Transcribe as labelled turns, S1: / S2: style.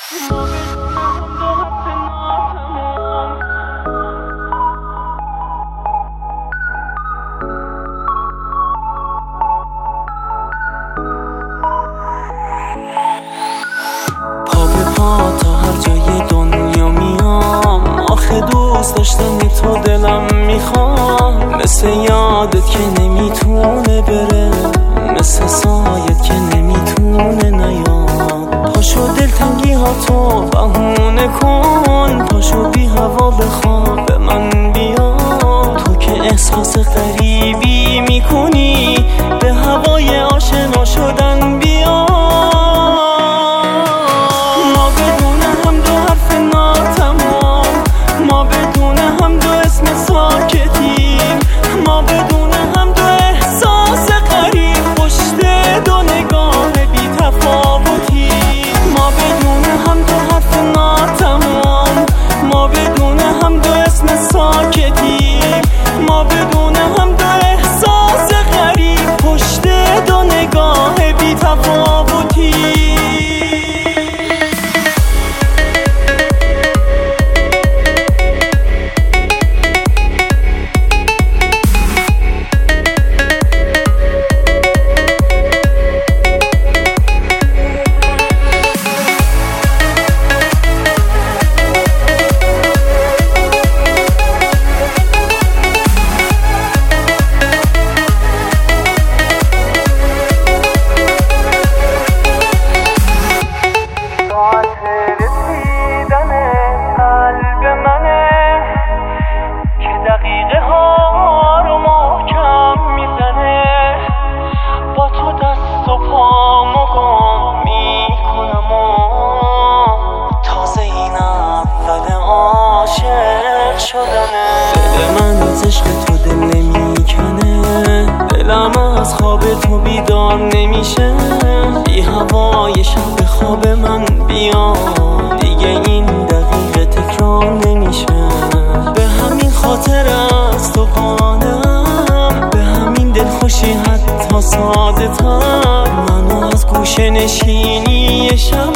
S1: پا به پا تا هر جای دنیا میام، آخه دوست داشتن تو دلم میخوام. مثل یادت که نمیتونه بره، مثل سایت که نمیتونه نیاد. پاشو دلتنگی ها تو بهونه کن، پاشو بی هوا بخواب به من بیا. تو که احساس غریبی میکنی، به هوای آشنا شدن بیا. ما بدون هم دو حرف ناتمام، ما بدون هم دو اسم ساکتیم، ما بدون هم دو احساس غریب پشت دو نگاه بی تفاوتی. ما بدون هم دو حرف ناتمام، ما بدون هم دو اسم ساکتیم، ما بدون هم دو احساس غریب پشت دو نگاه بی تفاوتی. دل من از عشق تو دل نمیکنه، دلم از خواب تو بیدار نمیشه. بی هوای شب به خواب من بیا، دیگه این دقیقه تکرار نمیشه. به همین خاطر از تو قانعم، به همین دلخوشی حتی ساده تر منو از گوشه نشینی شب